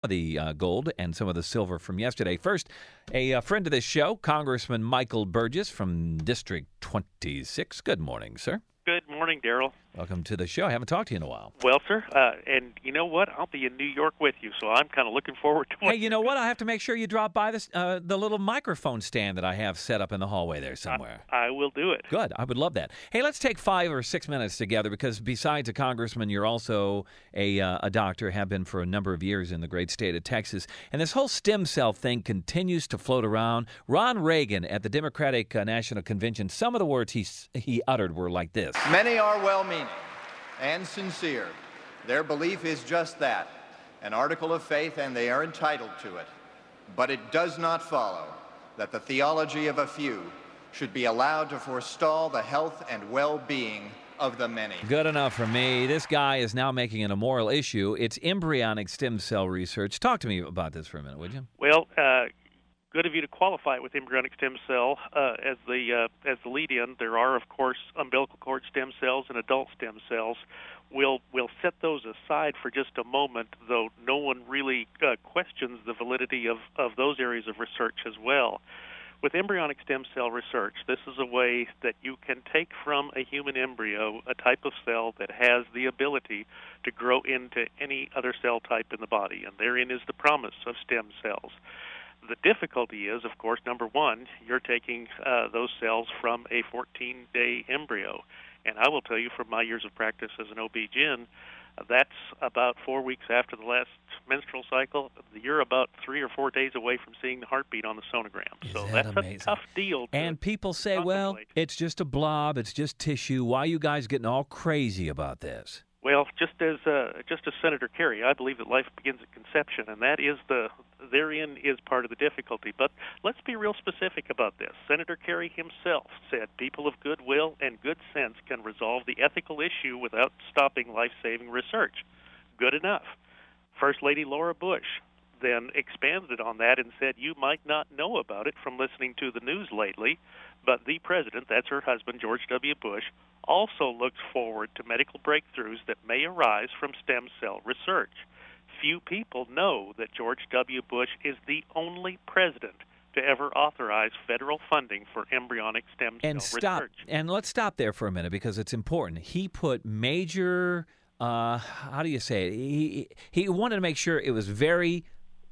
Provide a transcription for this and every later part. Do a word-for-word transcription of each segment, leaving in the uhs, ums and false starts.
of the uh, gold and some of the silver from yesterday. First, a, a friend of this show, Congressman Michael Burgess from District twenty-six. Good morning, sir. Good morning, Daryl. Welcome to the show. I haven't talked to you in a while. Well, sir, uh, and you know what? I'll be in New York with you, so I'm kind of looking forward to what Hey, you know what? I have to make sure you drop by this uh, the little microphone stand that I have set up in the hallway there somewhere. I, I will do it. Good. I would love that. Hey, let's take five or six minutes together because besides a congressman, you're also a, uh, a doctor, have been for a number of years in the great state of Texas. And this whole stem cell thing continues to float around. Ron Reagan at the Democratic uh, National Convention, some of the words he, he uttered were like this. Many are well-meaning and sincere. Their belief is just that, an article of faith, and they are entitled to it. But it does not follow that the theology of a few should be allowed to forestall the health and well-being of the many. Good enough for me. This guy is now making it a moral issue. It's embryonic stem cell research. Talk to me about this for a minute, would you? Well, uh, good of you to qualify it with embryonic stem cell uh, as the uh, as the lead-in. There are, of course, umbilical cord stem cells and adult stem cells. We'll we'll set those aside for just a moment, though no one really uh, questions the validity of, of those areas of research as well. With embryonic stem cell research, this is a way that you can take from a human embryo a type of cell that has the ability to grow into any other cell type in the body, and therein is the promise of stem cells. The difficulty is, of course, number one, you're taking uh, those cells from a fourteen-day embryo. And I will tell you from my years of practice as an O B G Y N, uh, that's about four weeks after the last menstrual cycle. You're about three or four days away from seeing the heartbeat on the sonogram. Is so that that's amazing? a tough deal. To and people say, well, contemplate. it's just a blob, it's just tissue. Why are you guys getting all crazy about this? Well, just as uh, just as Senator Kerry, I believe that life begins at conception, and that is the therein is part of the difficulty. But let's be real specific about this. Senator Kerry himself said people of goodwill and good sense can resolve the ethical issue without stopping life-saving research. Good enough. First Lady Laura Bush then expanded on that and said you might not know about it from listening to the news lately, but the president, that's her husband, George W. Bush, also looks forward to medical breakthroughs that may arise from stem cell research. Few people know that George W. Bush is the only president to ever authorize federal funding for embryonic stem cell and stop, research. And let's stop there for a minute because it's important. He put major, uh, how do you say it? He, he wanted to make sure it was very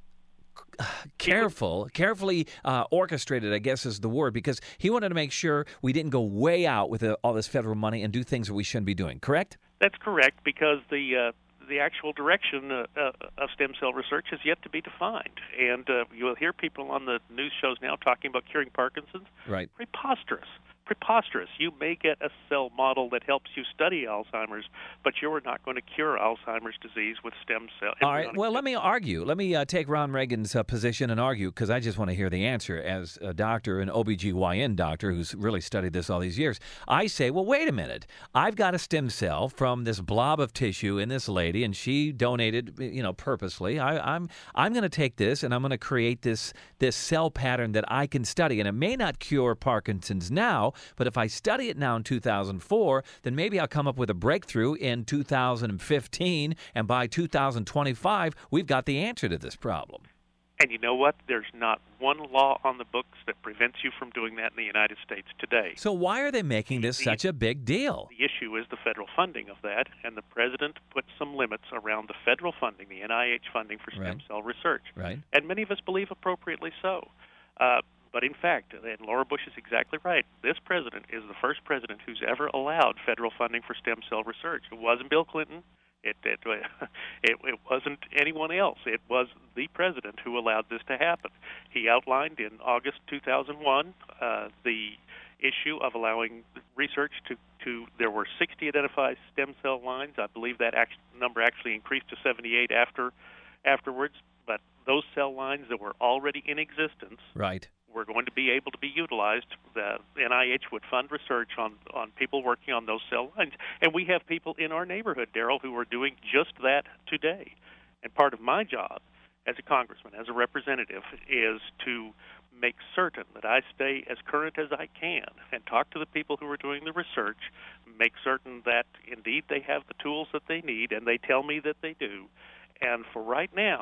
careful, carefully uh, orchestrated, I guess is the word, because he wanted to make sure we didn't go way out with uh, all this federal money and do things that we shouldn't be doing, correct? That's correct, because the uh, the actual direction uh, uh, of stem cell research is yet to be defined. And uh, you'll hear people on the news shows now talking about curing Parkinson's. Right. Preposterous. Preposterous. You may get a cell model that helps you study Alzheimer's, but you're not going to cure Alzheimer's disease with stem cell. All right. Well, let me argue. Let me uh, take Ron Reagan's uh, position and argue, because I just want to hear the answer as a doctor, an O B G Y N doctor who's really studied this all these years. I say, well, wait a minute. I've got a stem cell from this blob of tissue in this lady, and she donated, you know, purposely. I, I'm I'm going to take this, and I'm going to create this this cell pattern that I can study, and it may not cure Parkinson's now, but if I study it now in two thousand four, then maybe I'll come up with a breakthrough in two thousand fifteen, and by two thousand twenty-five, we've got the answer to this problem. And you know what? There's not one law on the books that prevents you from doing that in the United States today. So why are they making this the, such a big deal? The issue is the federal funding of that, and the president put some limits around the federal funding, the N I H funding for stem Right. cell research. Right. And many of us believe appropriately so. Uh, But in fact, and Laura Bush is exactly right, this president is the first president who's ever allowed federal funding for stem cell research. It wasn't Bill Clinton. It, it, it, it wasn't anyone else. It was the president who allowed this to happen. He outlined in August two thousand one uh, the issue of allowing research to, to, there were sixty identified stem cell lines. I believe that act, number actually increased to seventy-eight after afterwards. But those cell lines that were already in existence Right. were going to be able to be utilized. The N I H would fund research on, on people working on those cell lines. And we have people in our neighborhood, Daryl, who are doing just that today. And part of my job as a congressman, as a representative, is to make certain that I stay as current as I can and talk to the people who are doing the research, make certain that indeed they have the tools that they need, and they tell me that they do. And for right now,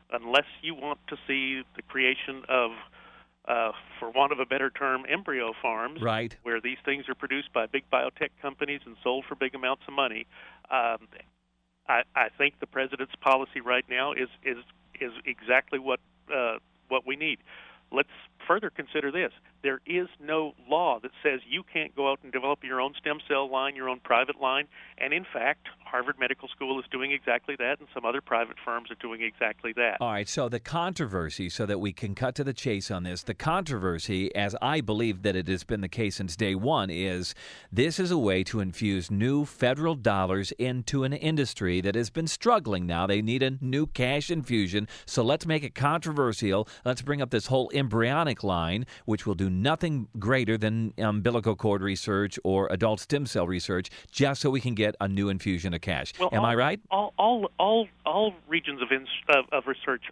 unless you want to see the creation of, uh, for want of a better term, embryo farms, right, where these things are produced by big biotech companies and sold for big amounts of money. Um, I, I think the president's policy right now is is is exactly what uh, what we need. Let's further consider this. There is no law that says you can't go out and develop your own stem cell line, your own private line. And in fact, Harvard Medical School is doing exactly that, and some other private firms are doing exactly that. All right, so the controversy, so that we can cut to the chase on this, the controversy, as I believe that it has been the case since day one, is this is a way to infuse new federal dollars into an industry that has been struggling now. They need a new cash infusion, so let's make it controversial. Let's bring up this whole embryonic line, which will do nothing greater than umbilical cord research or adult stem cell research, just so we can get a new infusion of cash. Well, Am all, I right? All, all, all, all regions of, ins, of of research